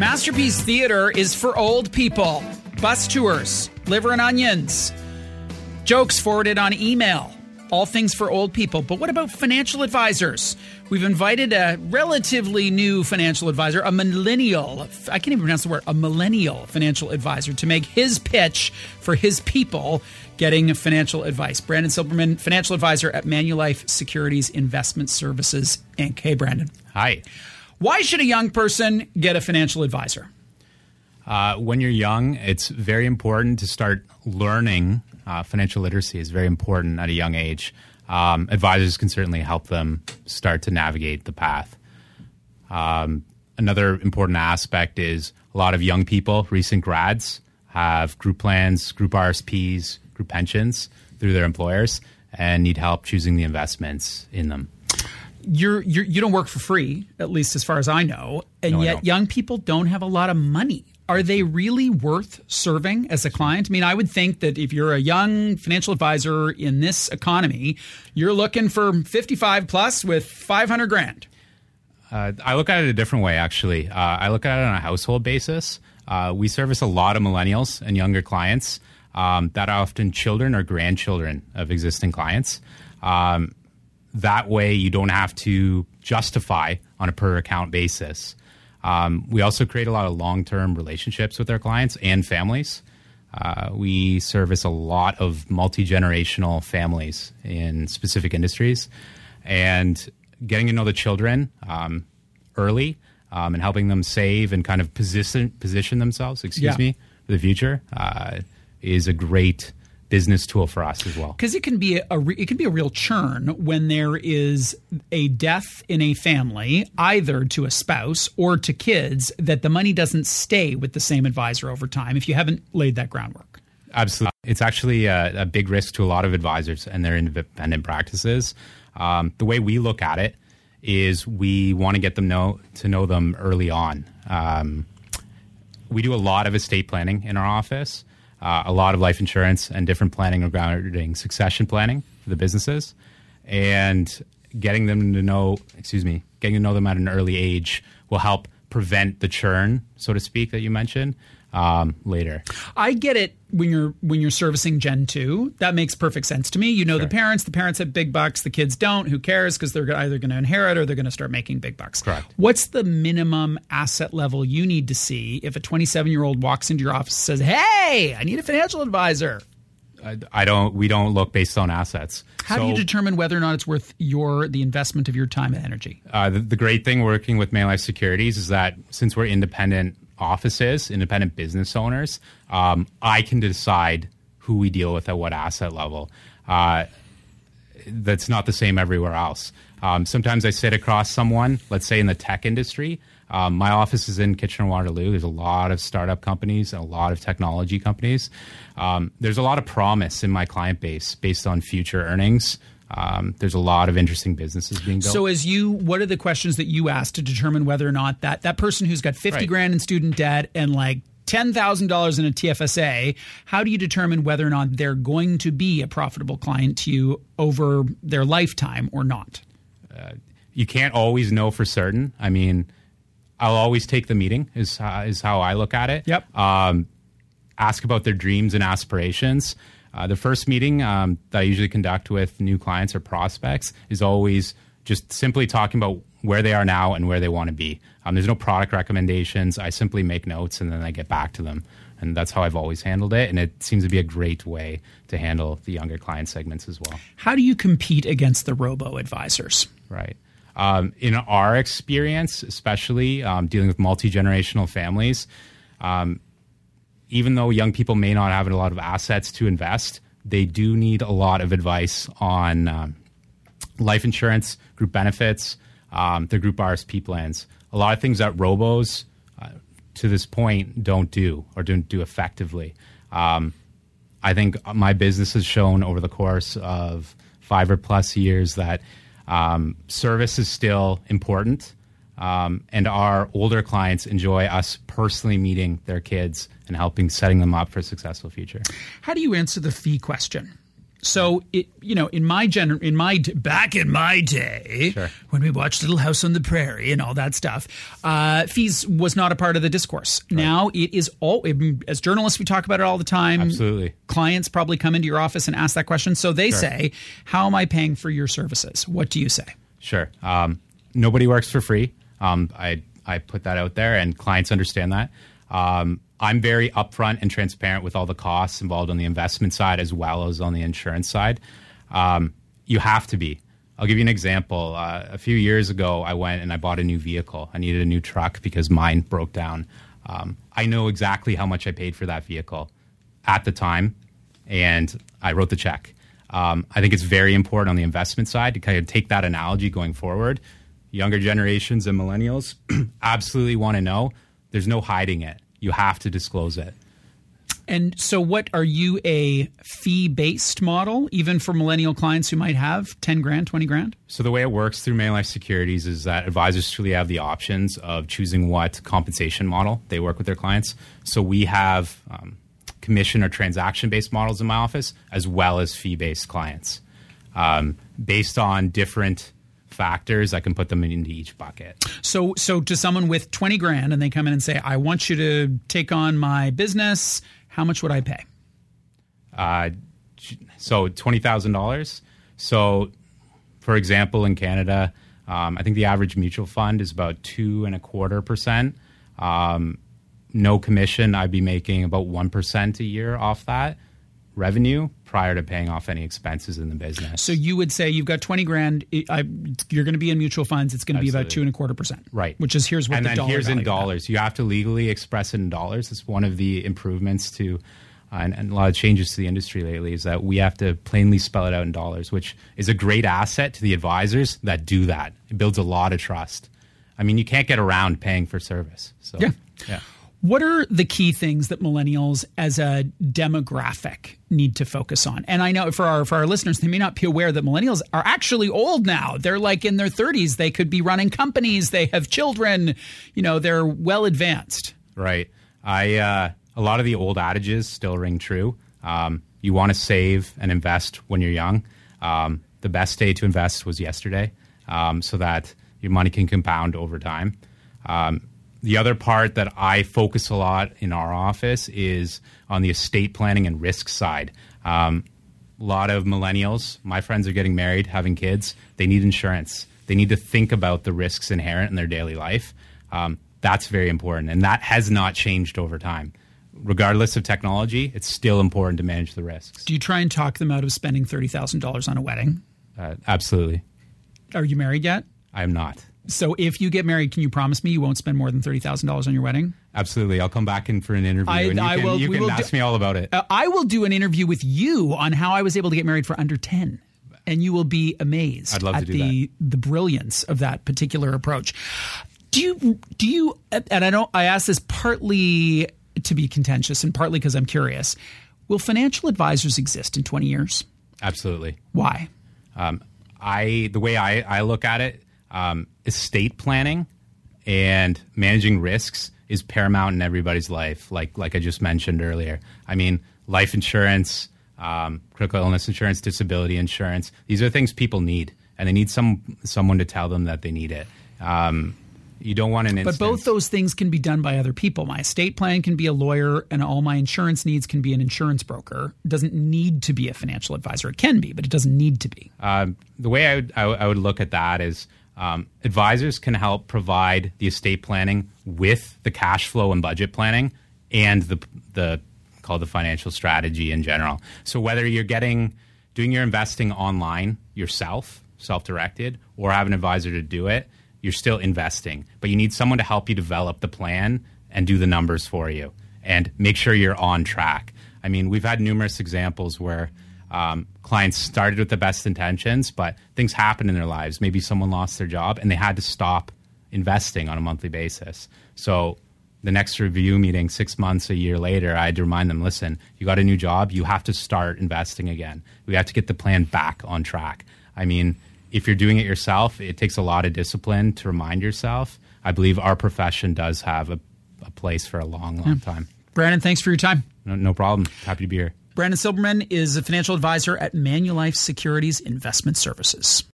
Masterpiece Theater is for old people. Bus tours, liver and onions, jokes forwarded on email. All things for old people. But what about financial advisors? We've invited a relatively new financial advisor, a millennial, I can't even pronounce the word, a millennial financial advisor to make his pitch for his people getting financial advice. Brandon Silberman, financial advisor at Manulife Securities Investment Services, Inc. Hey, Brandon. Hi. Why should a young person get a financial advisor? When you're young, it's very important to start learning. Financial literacy is very important at a young age. Advisors can certainly help them start to navigate the path. Another important aspect is a lot of young people, recent grads, have group plans, group RSPs, group pensions through their employers and need help choosing the investments in them. You don't work for free, at least as far as I know, and yet young people don't have a lot of money. Are they really worth serving as a client? I mean, I would think that if you're a young financial advisor in this economy, you're looking for 55 plus with 500 grand. I look at it a different way, actually. I look at it on a household basis. We service a lot of millennials and younger clients that are often children or grandchildren of existing clients. That way, you don't have to justify on a per account basis. We also create a lot of long-term relationships with our clients and families. We service a lot of multi-generational families in specific industries, and getting to know the children early and helping them save and kind of position themselves, for the future is a great business tool for us as well. Because it can be a real churn when there is a death in a family, either to a spouse or to kids, that the money doesn't stay with the same advisor over time if you haven't laid that groundwork. Absolutely. It's actually a big risk to a lot of advisors and their independent practices. The way we look at it is we want to get them to know them early on. We do a lot of estate planning in our office. A lot of life insurance and different planning regarding succession planning for the businesses, and getting them to know them at an early age will help prevent the churn, so to speak, that you mentioned later. I get it when you're servicing Gen 2. That makes perfect sense to me. You know, sure. The parents have big bucks, the kids don't. Who cares? Because they're either going to inherit or they're going to start making big bucks. Correct. What's the minimum asset level you need to see if a 27-year-old walks into your office and says, "Hey, I need a financial advisor"? We don't look based on assets. How do you determine whether or not it's worth the investment of your time and energy? The great thing working with Manulife Securities is that since we're independent offices, independent business owners, I can decide who we deal with at what asset level. That's not the same everywhere else. Sometimes I sit across someone, let's say in the tech industry. My office is in Kitchener-Waterloo. There's a lot of startup companies and a lot of technology companies. There's a lot of promise in my client base based on future earnings. There's a lot of interesting businesses being built. So what are the questions that you ask to determine whether or not that person who's got 50 grand in student debt and like $10,000 in a TFSA, how do you determine whether or not they're going to be a profitable client to you over their lifetime or not? You can't always know for certain. I mean, I'll always take the meeting is how I look at it. Yep. Ask about their dreams and aspirations. The first meeting that I usually conduct with new clients or prospects is always just simply talking about where they are now and where they want to be. There's no product recommendations. I simply make notes and then I get back to them. And that's how I've always handled it. And it seems to be a great way to handle the younger client segments as well. How do you compete against the robo-advisors? Right. In our experience, especially dealing with multi-generational families, even though young people may not have a lot of assets to invest, they do need a lot of advice on life insurance, group benefits, their group RSP plans. A lot of things that robos, to this point, don't do effectively. I think my business has shown over the course of 5 or plus years that service is still important. And our older clients enjoy us personally meeting their kids and setting them up for a successful future. How do you answer the fee question? So back in my day, Sure. when we watched Little House on the Prairie and all that stuff, fees was not a part of the discourse. Right. Now it is all. As journalists, we talk about it all the time. Absolutely. Clients probably come into your office and ask that question. So they say, "How am I paying for your services?" What do you say? Sure. Nobody works for free. I put that out there, and clients understand that. I'm very upfront and transparent with all the costs involved on the investment side as well as on the insurance side. You have to be. I'll give you an example. A few years ago, I went and I bought a new vehicle. I needed a new truck because mine broke down. I know exactly how much I paid for that vehicle at the time, and I wrote the check. I think it's very important on the investment side to kind of take that analogy going forward. Younger generations and millennials absolutely want to know. There's no hiding it. You have to disclose it. And so what are you, a fee-based model, even for millennial clients who might have 10 grand, 20 grand? So the way it works through Manulife Securities is that advisors truly have the options of choosing what compensation model they work with their clients. So we have commission or transaction-based models in my office, as well as fee-based clients. Based on different factors, I can put them into each bucket. So to someone with 20 grand and they come in and say, I want you to take on my business, how much would I pay? So $20,000. So for example, in Canada, I think the average mutual fund is about 2.25%. No commission, I'd be making about 1% a year off that revenue prior to paying off any expenses in the business. So you would say you've got 20 grand, you're going to be in mutual funds, it's going to be about 2.25%. Right. Which is here's what and the then dollar here's in value dollars. You have to legally express it in dollars. It's one of the improvements to and a lot of changes to the industry lately is that we have to plainly spell it out in dollars, which is a great asset to the advisors that do that. It builds a lot of trust. I mean, you can't get around paying for service. So yeah. What are the key things that millennials as a demographic need to focus on? And I know for our listeners, they may not be aware that millennials are actually old now. They're like in their 30s. They could be running companies. They have children. They're well advanced. Right. A lot of the old adages still ring true. You want to save and invest when you're young. The best day to invest was yesterday, so that your money can compound over time. The other part that I focus a lot in our office is on the estate planning and risk side. A lot of millennials, my friends are getting married, having kids. They need insurance. They need to think about the risks inherent in their daily life. That's very important, and that has not changed over time. Regardless of technology, it's still important to manage the risks. Do you try and talk them out of spending $30,000 on a wedding? Absolutely. Are you married yet? I am not. So if you get married, can you promise me you won't spend more than $30,000 on your wedding? Absolutely. I'll come back in for an interview and you can ask me all about it. I will do an interview with you on how I was able to get married for under 10. And you will be amazed at the brilliance of that particular approach. Do you, and I ask this partly to be contentious and partly because I'm curious, will financial advisors exist in 20 years? Absolutely. Why? The way I look at it, estate planning and managing risks is paramount in everybody's life, like I just mentioned earlier. I mean, life insurance, critical illness insurance, disability insurance, these are things people need, and they need someone to tell them that they need it. You don't want an instance. But both those things can be done by other people. My estate plan can be a lawyer, and all my insurance needs can be an insurance broker. It doesn't need to be a financial advisor. It can be, but it doesn't need to be. The way I would look at that is advisors can help provide the estate planning with the cash flow and budget planning and the financial strategy in general. So whether you're doing your investing online yourself, self-directed, or have an advisor to do it, you're still investing, but you need someone to help you develop the plan and do the numbers for you and make sure you're on track. I mean, we've had numerous examples where clients started with the best intentions, but things happened in their lives. Maybe someone lost their job and they had to stop investing on a monthly basis. So the next review meeting 6 months, a year later, I had to remind them, listen, you got a new job, you have to start investing again. We have to get the plan back on track. I mean, if you're doing it yourself, it takes a lot of discipline to remind yourself. I believe our profession does have a place for a long time. Brandon, thanks for your time. No problem. Happy to be here. Brandon Silberman is a financial advisor at Manulife Securities Investment Services.